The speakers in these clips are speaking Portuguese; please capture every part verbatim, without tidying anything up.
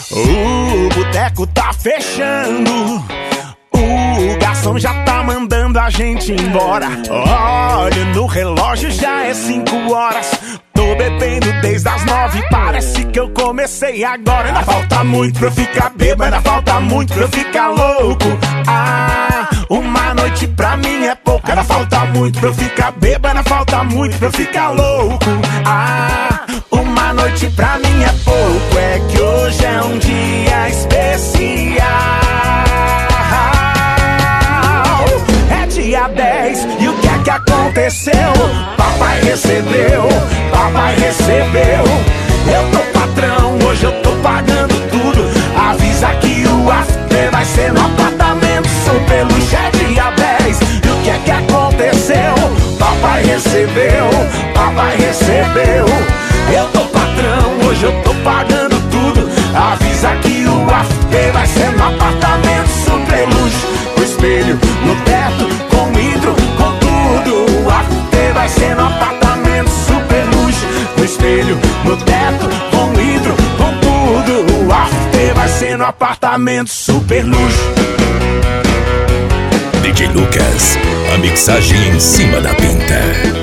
O boteco tá fechando, o garçom já tá mandando a gente embora. Olha no relógio, já é cinco horas. Tô bebendo desde as nove, parece que eu comecei agora. Ainda falta muito pra eu ficar bêbado, ainda falta muito pra eu ficar louco. Ah, uma noite pra mim é pouco. Ainda falta muito pra eu ficar bêbado, ainda falta muito pra eu ficar louco. Ah, uma noite pra mim é pouco. É que hoje é um dia especial. É dia dez e o que é que aconteceu? Papai recebeu, papai recebeu. Eu tô patrão, hoje eu tô pagando tudo. Avisa que o after vai ser no apartamento super luxo. É dia dez e o que é que aconteceu? Papai recebeu, papai recebeu. Eu tô patrão, hoje eu tô pagando tudo. Avisa que o after vai ser no apartamento super luxo. O espelho no teto, com vidro, com tudo. O after vai ser no apartamento super luxo. O espelho no teto, com vidro, com tudo. O after vai ser no apartamento super luxo. D J Lucas, a mixagem em cima da pinta.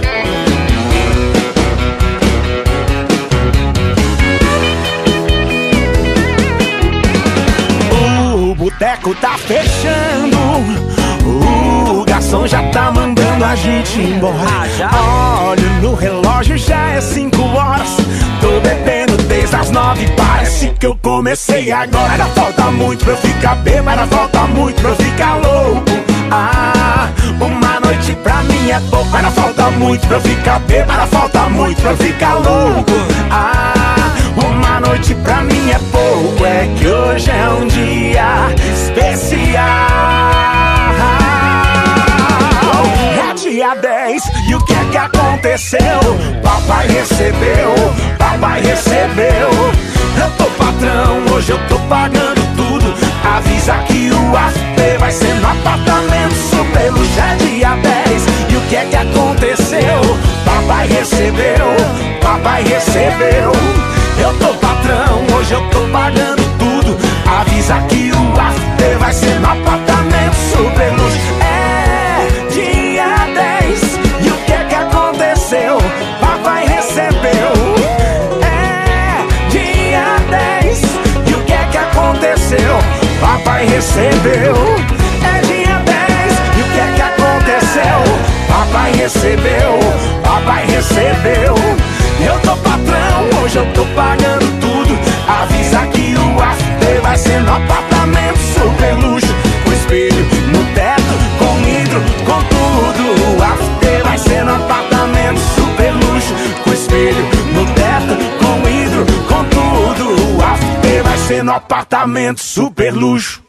O boteco tá fechando, o garçom já tá mandando a gente embora. Olha no relógio, já é cinco horas. Tô bebendo desde as nove, parece que eu comecei agora. Ainda falta muito pra eu ficar bêbado, ainda falta muito pra eu ficar louco. Ah, uma noite pra mim é pouco. Ainda falta muito pra eu ficar bêbado, ainda falta muito pra eu ficar louco. Ah, uma noite pra mim é pouco. É que hoje é um dia especial. É dia dez e o que é que aconteceu? Papai recebeu, papai recebeu. Eu tô patrão, hoje eu tô pagando tudo. Avisa que o after vai ser no apartamento super luxo. É dia dez e o que é que aconteceu? Papai recebeu, papai recebeu. Eu tô patrão, hoje eu tô pagando tudo. Avisa que o after vai ser no apartamento super luxo. É dia dez e o que é que aconteceu? Papai recebeu. É dia dez e o que é que aconteceu? Papai recebeu. É dia dez e o que é que aconteceu? Papai recebeu, papai recebeu. Eu tô patrão, hoje eu tô pagando tudo. Avisa que o after vai ser no apartamento super luxo. Com espelho no teto, com vidro, com tudo. O after vai ser no apartamento super luxo. Com espelho no teto, com vidro, com tudo. O after vai ser no apartamento super luxo.